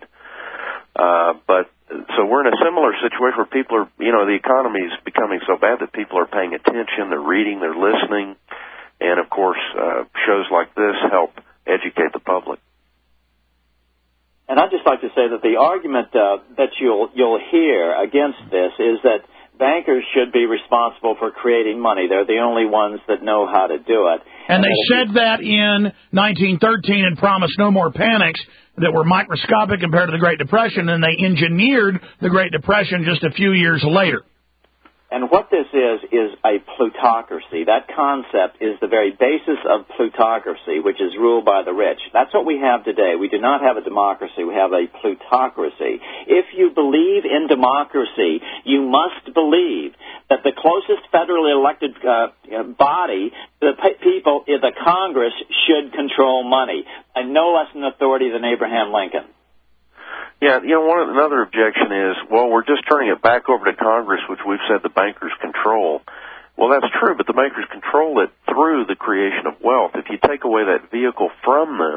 So we're in a similar situation where people are, the economy is becoming so bad that people are paying attention, they're reading, they're listening. And, of course, shows like this help educate the public. And I'd just like to say that the argument that you'll hear against this is that bankers should be responsible for creating money. They're the only ones that know how to do it. And they said that in 1913 and promised no more panics that were microscopic compared to the Great Depression, and they engineered the Great Depression just a few years later. And what this is a plutocracy. That concept is the very basis of plutocracy, which is ruled by the rich. That's what we have today. We do not have a democracy. We have a plutocracy. If you believe in democracy, you must believe that the closest federally elected body, the people, the Congress, should control money. And no less an authority than Abraham Lincoln. Yeah, another objection is, well, we're just turning it back over to Congress, which we've said the bankers control. Well, that's true, but the bankers control it through the creation of wealth. If you take away that vehicle from them,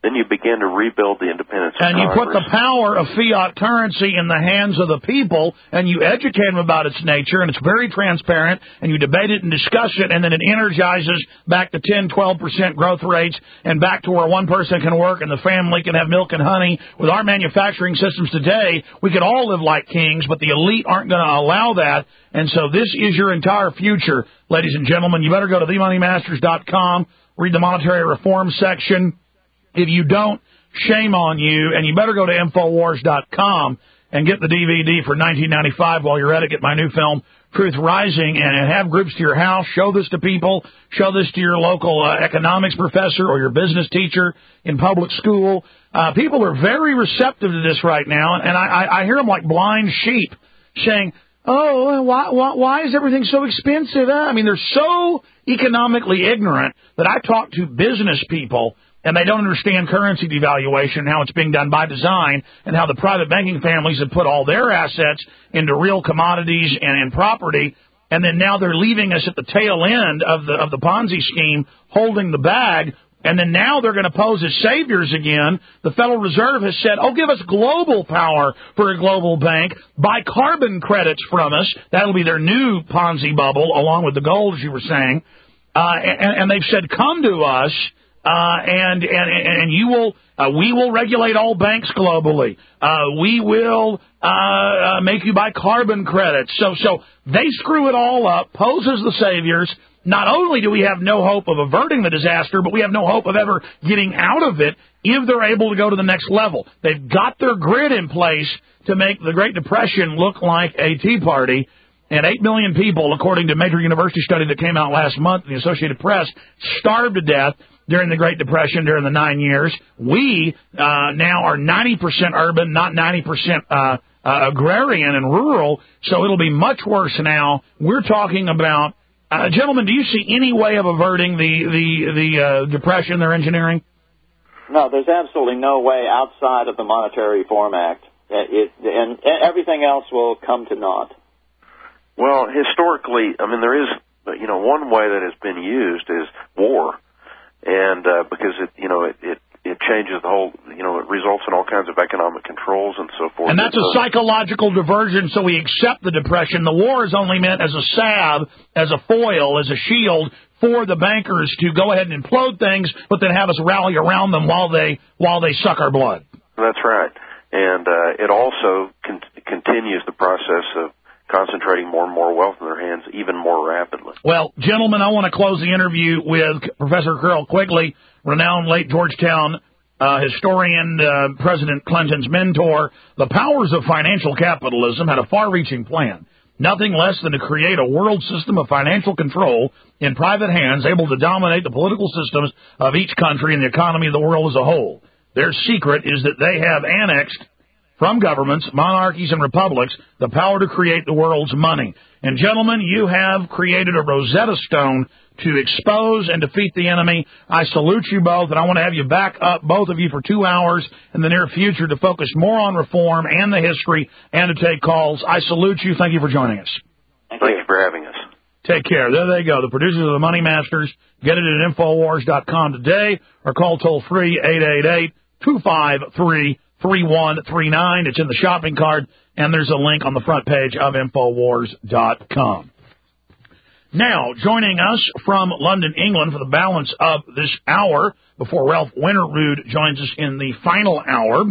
then you begin to rebuild the independence of And you Congress. put the power of fiat currency in the hands of the people, and you educate them about its nature, and it's very transparent, and you debate it and discuss it, and then it energizes back to 10, 12% growth rates, and back to where one person can work and the family can have milk and honey. With our manufacturing systems today, we could all live like kings, but the elite aren't going to allow that, and so this is your entire future, ladies and gentlemen. You better go to themoneymasters.com, read the monetary reform section. If you don't, shame on you, and you better go to Infowars.com and get the DVD for $19.95 while you're at it. Get my new film, Truth Rising, and have groups to your house. Show this to people. Show this to your local economics professor or your business teacher in public school. People are very receptive to this right now, and I hear them like blind sheep saying, oh, why is everything so expensive? I mean, they're so economically ignorant that I talk to business people, and they don't understand currency devaluation and how it's being done by design, and how the private banking families have put all their assets into real commodities and property, and then now they're leaving us at the tail end of the Ponzi scheme, holding the bag, and then now they're going to pose as saviors again. The Federal Reserve has said, oh, give us global power for a global bank, buy carbon credits from us. That'll be their new Ponzi bubble, along with the gold, as you were saying. And they've said, come to us. And you will, we will regulate all banks globally. We will, make you buy carbon credits. So they screw it all up, pose as the saviors. Not only do we have no hope of averting the disaster, but we have no hope of ever getting out of it if they're able to go to the next level. They've got their grid in place to make the Great Depression look like a Tea Party. And 8 million people, according to a major university study that came out last month in the Associated Press, starved to death during the Great Depression, during the 9 years. We now are 90% urban, not 90% agrarian and rural, so it'll be much worse now. We're talking about, gentlemen, do you see any way of averting the depression they're engineering? No, there's absolutely no way outside of the Monetary Reform Act. And everything else will come to naught. Well, historically, I mean, there is, one way that has been used is war. And because it changes the whole, it results in all kinds of economic controls and so forth. And that's a psychological diversion, so we accept the depression. The war is only meant as a salve, as a foil, as a shield for the bankers to go ahead and implode things, but then have us rally around them while they suck our blood. That's right. And it also continues the process of concentrating more and more wealth in their hands even more rapidly. Well, gentlemen, I want to close the interview with Professor Carroll Quigley, renowned late Georgetown historian, President Clinton's mentor. The powers of financial capitalism had a far-reaching plan, nothing less than to create a world system of financial control in private hands, able to dominate the political systems of each country and the economy of the world as a whole. Their secret is that they have annexed from governments, monarchies, and republics, the power to create the world's money. And gentlemen, you have created a Rosetta Stone to expose and defeat the enemy. I salute you both, and I want to have you back up, both of you, for 2 hours in the near future to focus more on reform and the history and to take calls. I salute you. Thank you for joining us. Thank you for having us. Take care. There they go, the producers of the Money Masters. Get it at Infowars.com today, or call toll-free 888-253-3139. It's in the shopping cart, and there's a link on the front page of Infowars.com. Now, joining us from London, England, for the balance of this hour, before Ralph Winterrude joins us in the final hour,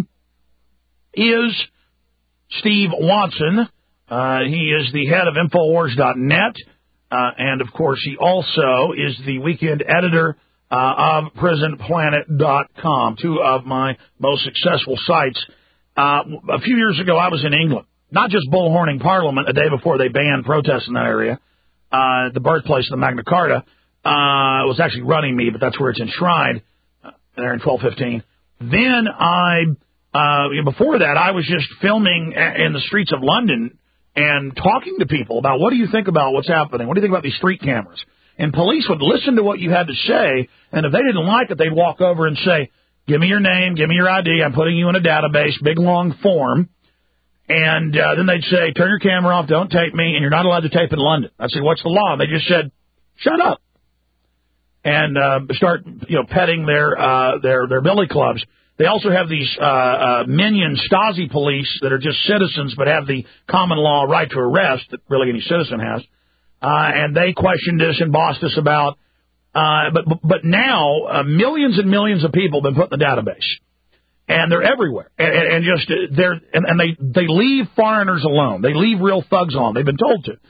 is Steve Watson. He is the head of Infowars.net, and, of course, he also is the weekend editor of PrisonPlanet.com, two of my most successful sites. A few years ago, I was in England, not just bullhorning Parliament a day before they banned protests in that area, the birthplace of the Magna Carta. It was actually Runnymede, but that's where it's enshrined, there in 1215. Then before that, I was just filming in the streets of London and talking to people about, what do you think about what's happening? What do you think about these street cameras? And police would listen to what you had to say, and if they didn't like it, they'd walk over and say, give me your name, give me your ID, I'm putting you in a database, big, long form. And then they'd say, turn your camera off, don't tape me, and you're not allowed to tape in London. I'd say, what's the law? And they just said, shut up. and start, petting their billy clubs. They also have these minion Stasi police that are just citizens but have the common law right to arrest that really any citizen has. And they questioned us and bossed us about. But now millions and millions of people have been put in the database, and they're everywhere. And they leave foreigners alone. They leave real thugs alone. They've been told to.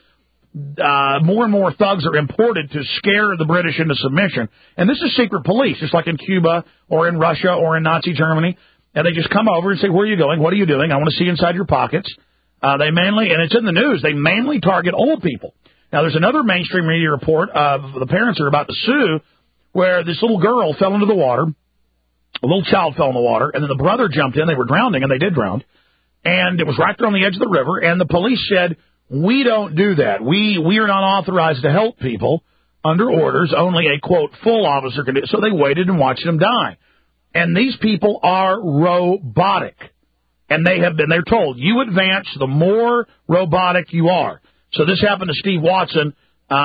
More and more thugs are imported to scare the British into submission. And this is secret police, just like in Cuba or in Russia or in Nazi Germany. And they just come over and say, where are you going? What are you doing? I want to see inside your pockets. They mainly, and it's in the news, they mainly target old people. Now, there's another mainstream media report of the parents are about to sue where this little girl fell into the water. A little child fell in the water, and then the brother jumped in. They were drowning, and they did drown. And it was right there on the edge of the river, and the police said, we don't do that. We are not authorized to help people under orders. Only a, quote, full officer can do it. So they waited and watched them die. And these people are robotic. And they're told, you advance, the more robotic you are. So this happened to Steve Watson,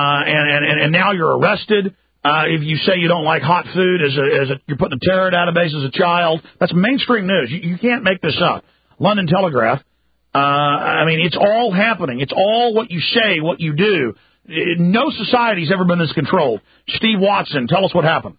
and now you're arrested. If you say you don't like hot food, you're put in the terror database as a child. That's mainstream news. You can't make this up. London Telegraph. It's all happening. It's all what you say, what you do. No society's ever been this controlled. Steve Watson, tell us what happened.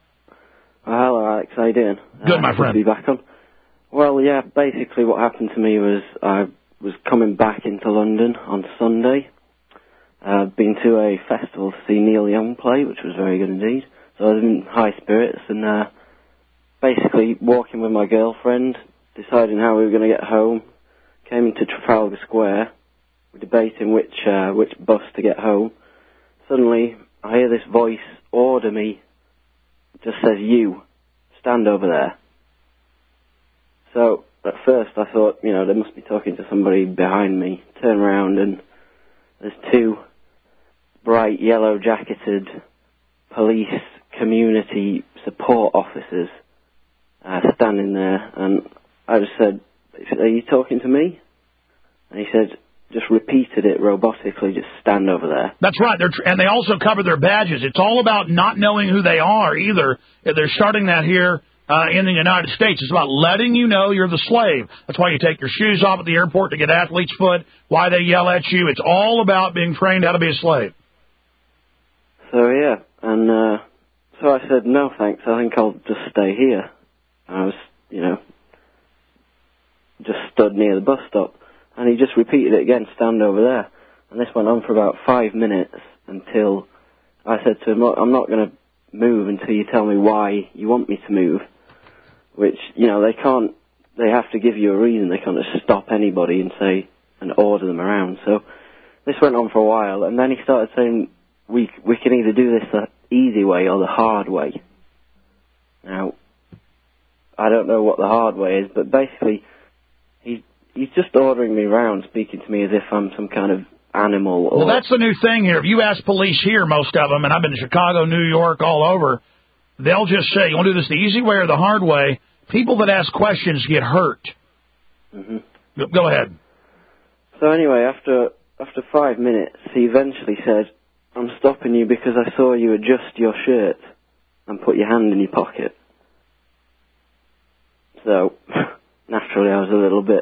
Hello, Alex. How you doing? Good, my friend. Good to be back on. Well, yeah, basically what happened to me was I was coming back into London on Sunday. I'd been to a festival to see Neil Young play, which was very good indeed. So I was in high spirits and basically walking with my girlfriend, deciding how we were going to get home. Came into Trafalgar Square, we're debating which bus to get home. Suddenly, I hear this voice order me, just says, you, stand over there. So, at first I thought, they must be talking to somebody behind me. Turn around and there's two bright yellow-jacketed police community support officers standing there, and I just said, are you talking to me? And he said, just repeated it robotically, just stand over there. That's right, and they also cover their badges. It's all about not knowing who they are either. They're starting that here in the United States. It's about letting you know you're the slave. That's why you take your shoes off at the airport to get athlete's foot, why they yell at you. It's all about being trained how to be a slave. So, yeah, and so I said, no thanks, I think I'll just stay here. I was, just stood near the bus stop, and he just repeated it again, stand over there. And this went on for about 5 minutes until I said to him, look, I'm not going to move until you tell me why you want me to move. Which, they have to give you a reason. They can't just stop anybody and order them around. So this went on for a while, and then he started saying, we can either do this the easy way or the hard way. Now, I don't know what the hard way is, but basically, he's just ordering me around, speaking to me as if I'm some kind of animal. Well, that's the new thing here. If you ask police here, most of them, and I've been to Chicago, New York, all over, they'll just say, you want to do this the easy way or the hard way? People that ask questions get hurt. Mm-hmm. Go ahead. So anyway, after 5 minutes, he eventually said, I'm stopping you because I saw you adjust your shirt and put your hand in your pocket. So, naturally, I was a little bit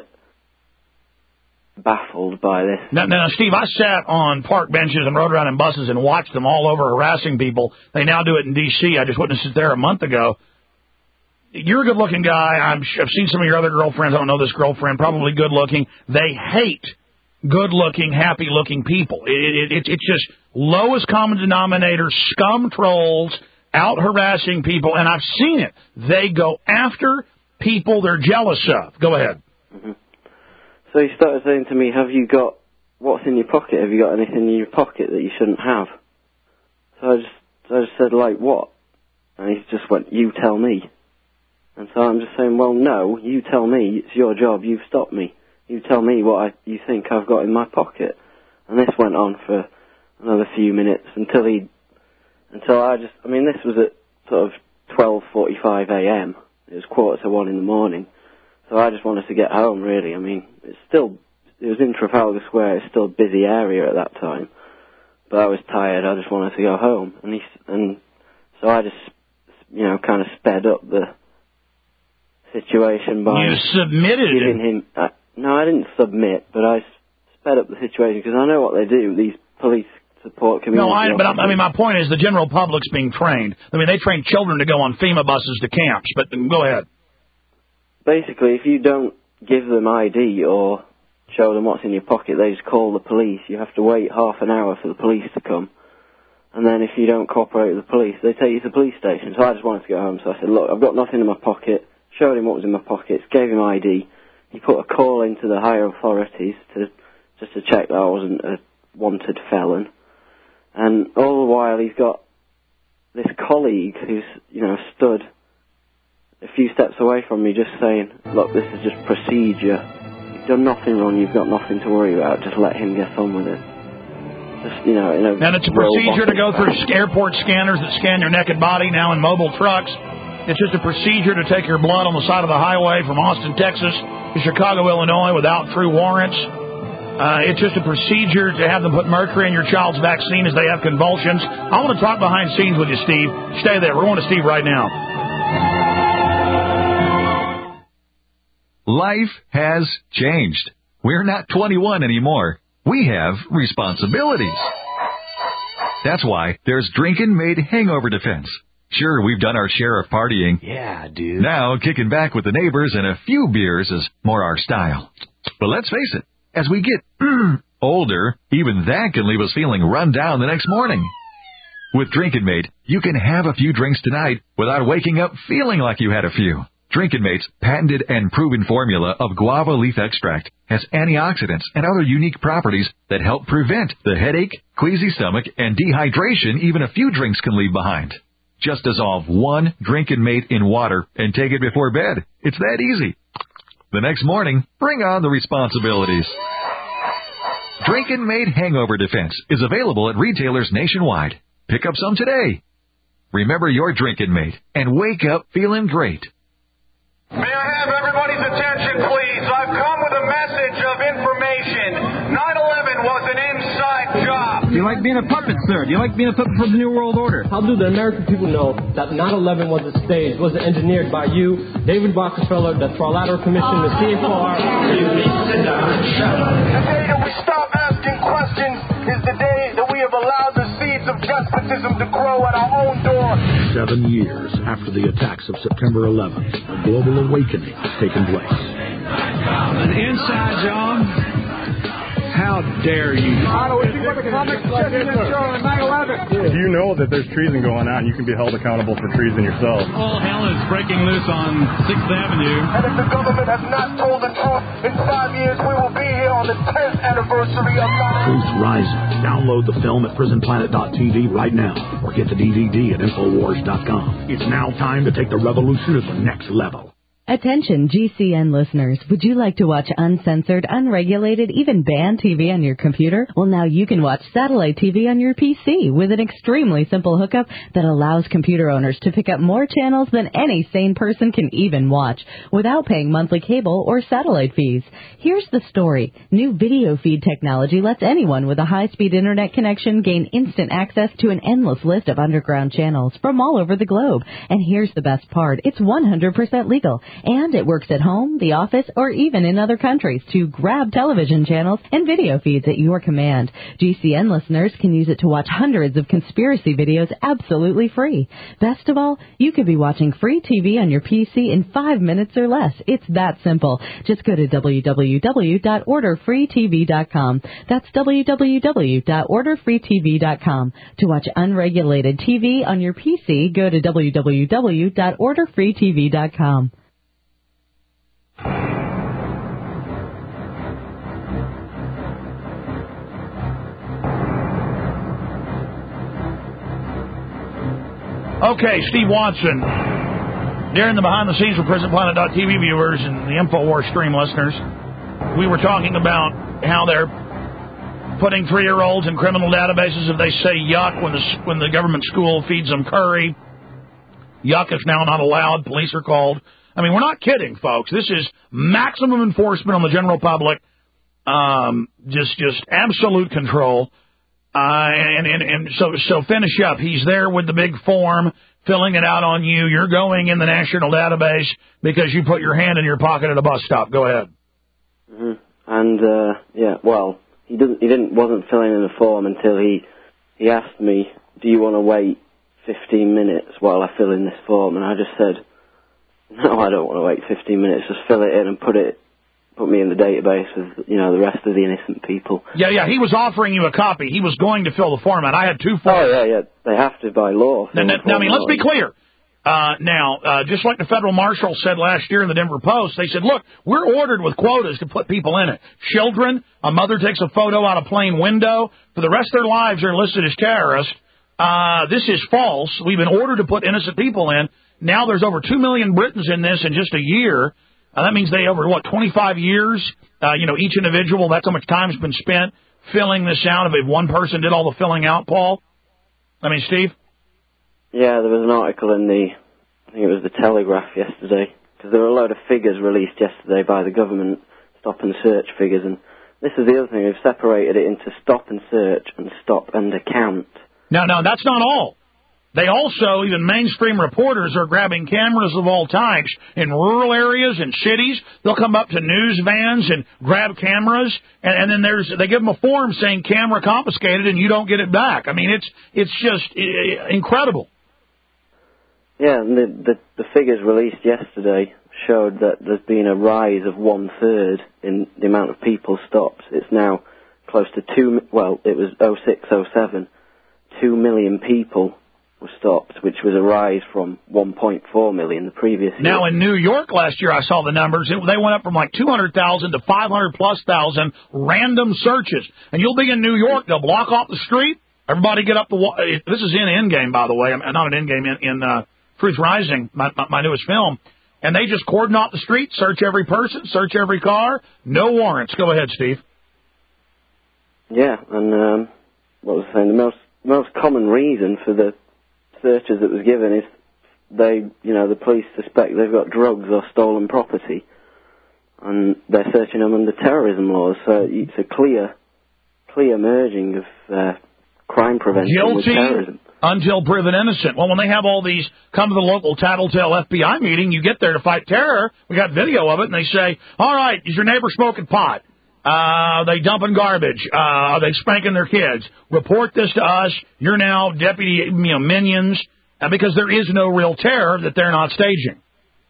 baffled by this. Now, Steve, I sat on park benches and rode around in buses and watched them all over harassing people. They now do it in D.C. I just witnessed it there a month ago. You're a good-looking guy. I've seen some of your other girlfriends. I don't know this girlfriend. Probably good-looking. They hate good-looking, happy-looking people. It's just lowest common denominator, scum trolls out harassing people, and I've seen it. They go after people they're jealous of. Go ahead. Mm-hmm. So he started saying to me, have you got, what's in your pocket? Have you got anything in your pocket that you shouldn't have? So I just said, like what? And he just went, you tell me. And so I'm just saying, well, no, you tell me. It's your job. You've stopped me. You tell me what you think I've got in my pocket. And this went on for another few minutes until this was at sort of 12:45 a.m. It was 1:45 in the morning. So I just wanted to get home, really. I mean, it was in Trafalgar Square. It's still a busy area at that time. But I was tired. I just wanted to go home. And So I just, kind of sped up the situation by... You submitted giving him... no, I didn't submit, but I sped up the situation because I know what they do, these police support community... No, but my point is the general public's being trained. I mean, they train children to go on FEMA buses to camps, but go ahead. Basically, if you don't give them ID or show them what's in your pocket, they just call the police. You have to wait half an hour for the police to come. And then if you don't cooperate with the police, they take you to the police station. So I just wanted to go home, so I said, look, I've got nothing in my pocket. Showed him what was in my pockets, gave him ID. He put a call into the higher authorities just to check that I wasn't a wanted felon. And all the while he's got this colleague who's, stood a few steps away from me just saying, look, this is just procedure. You've done nothing wrong, you've got nothing to worry about, just let him get on with it. Just, And it's a procedure to go through airport scanners that scan your naked body now in mobile trucks. It's just a procedure to take your blood on the side of the highway from Austin, Texas to Chicago, Illinois without true warrants. It's just a procedure to have them put mercury in your child's vaccine as they have convulsions. I want to talk behind the scenes with you, Steve. Stay there. We're going to Steve right now. Life has changed. We're not 21 anymore. We have responsibilities. That's why there's Drinkin' Made Hangover Defense. Sure, we've done our share of partying. Yeah, dude. Now, kicking back with the neighbors and a few beers is more our style. But let's face it, as we get older, even that can leave us feeling run down the next morning. With Drinkin' Made, you can have a few drinks tonight without waking up feeling like you had a few. Drinkin' Mate's patented and proven formula of guava leaf extract has antioxidants and other unique properties that help prevent the headache, queasy stomach, and dehydration even a few drinks can leave behind. Just dissolve one Drinkin' Mate in water and take it before bed. It's that easy. The next morning, bring on the responsibilities. Drinkin' Made Hangover Defense is available at retailers nationwide. Pick up some today. Remember your Drinkin' Mate and wake up feeling great. May I have everybody's attention, please? I've come with a message of information. 9/11 was an inside job. Do you like being a puppet, sir? Do you like being a puppet for the New World Order? How do the American people know that 9/11 was staged, was engineered by you, David Rockefeller, the Trilateral Commission, the CFR? You need to sit down and shut up. The day that we stop asking questions is the day that we have allowed the seeds of despotism to grow at our own door. 7 years after the attacks of September 11th, a global awakening has taken place. An inside job? How dare you? If you know that there's treason going on, you can be held accountable for treason yourself. All hell is breaking loose on 6th Avenue. And if the government has not told the truth, in 5 years we will be here on the 10th anniversary of 9/11. Truth Rising. Download the film at prisonplanet.tv right now, or get the DVD at Infowars.com. It's now time to take the revolution to the next level. Attention GCN listeners, would you like to watch uncensored, unregulated, even banned TV on your computer? Well, now you can watch satellite TV on your PC with an extremely simple hookup that allows computer owners to pick up more channels than any sane person can even watch without paying monthly cable or satellite fees. Here's the story. New video feed technology lets anyone with a high-speed internet connection gain instant access to an endless list of underground channels from all over the globe. And here's the best part. It's 100% legal. And it works at home, the office, or even in other countries to grab television channels and video feeds at your command. GCN listeners can use it to watch hundreds of conspiracy videos absolutely free. Best of all, you could be watching free TV on your PC in 5 minutes or less. It's that simple. Just go to www.orderfreetv.com. That's www.orderfreetv.com. To watch unregulated TV on your PC, go to www.orderfreetv.com. Okay, Steve Watson. During the behind the scenes for PrisonPlanet.tv viewers and the InfoWars stream listeners, we were talking about how they're putting 3-year-olds in criminal databases if they say yuck when the government school feeds them curry. Yuck is now not allowed. Police are called. I mean, we're not kidding, folks. This is maximum enforcement on the general public. Just absolute control. And so finish up. He's there with the big form, filling it out on you. You're going in the national database because you put your hand in your pocket at a bus stop. Go ahead. Mm-hmm. And well, he wasn't filling in the form until he asked me, "Do you want to wait 15 minutes while I fill in this form?" And I just said, "No, I don't want to wait 15 minutes. Just fill it in and put me in the database with, the rest of the innocent people." Yeah, he was offering you a copy. He was going to fill the form out. I had 2 forms. Oh, yeah, they have to by law. Now, let's be clear. Just like the federal marshal said last year in the Denver Post, they said, look, we're ordered with quotas to put people in it. Children, a mother takes a photo out a plane window. For the rest of their lives, they're listed as terrorists. This is false. We've been ordered to put innocent people in. Now there's over 2 million Britons in this in just a year. That means they over, 25 years, each individual, that's how much time has been spent filling this out. If one person did all the filling out, Paul? Steve? Yeah, there was an article in I think it was the Telegraph yesterday, because there were a load of figures released yesterday by the government, stop and search figures, and this is the other thing, they've separated it into stop and search and stop and account. No, that's not all. They also, even mainstream reporters, are grabbing cameras of all types in rural areas and cities. They'll come up to news vans and grab cameras, and then they give them a form saying camera confiscated, and you don't get it back. It's just incredible. Yeah, and the figures released yesterday showed that there's been a rise of 1/3 in the amount of people stopped. It's now close to it was 06-07, 2 million people were stopped, which was a rise from 1.4 million the previous year. Now, in New York last year, I saw the numbers. They went up from 200,000 to 500,000+ random searches. And you'll be in New York, they'll block off the street. Everybody get up the wall. This is in Endgame, by the way. Not an Endgame, in Truth Rising, my newest film. And they just cordon off the street, search every person, search every car. No warrants. Go ahead, Steve. Yeah, and what was I saying? The most common reason for the searches that was given is the police suspect they've got drugs or stolen property, and they're searching them under terrorism laws. So it's a clear merging of crime prevention with terrorism. Until proven innocent. Well, when they have all these come to the local tattletale FBI meeting, you get there to fight terror. We got video of it, and they say, all right, is your neighbor smoking pot? Are they dumping garbage? Are they spanking their kids? Report this to us. You're now deputy minions, because there is no real terror that they're not staging.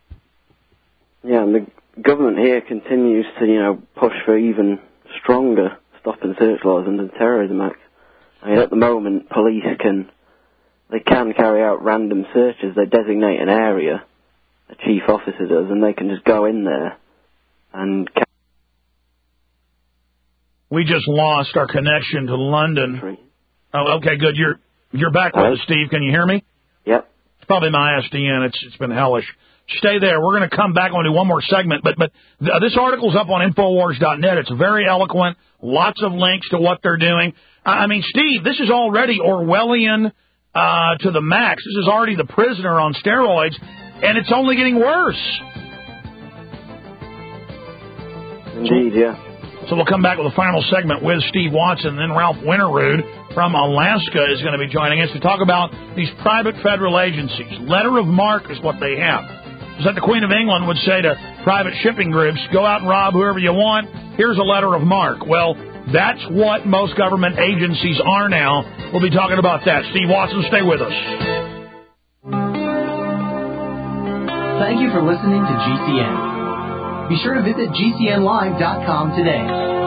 Yeah, and the government here continues to, push for even stronger stop and search laws under the Terrorism Act. At the moment, police can carry out random searches. They designate an area, a chief officer does, and they can just go in there and... We just lost our connection to London. Oh, okay, good. You're back with us, Steve. Can you hear me? Yep. It's probably my SDN. It's been hellish. Stay there. We're going to come back. I'm going to do one more segment, but this article's up on Infowars.net. It's very eloquent. Lots of links to what they're doing. Steve, this is already Orwellian to the max. This is already The Prisoner on steroids, and it's only getting worse. Indeed, yeah. So we'll come back with a final segment with Steve Watson, and then Ralph Winterrude from Alaska is going to be joining us to talk about these private federal agencies. Letter of marque is what they have. It's like the Queen of England would say to private shipping groups, go out and rob whoever you want. Here's a letter of marque. Well, that's what most government agencies are now. We'll be talking about that. Steve Watson, stay with us. Thank you for listening to GCN. Be sure to visit GCNlive.com today.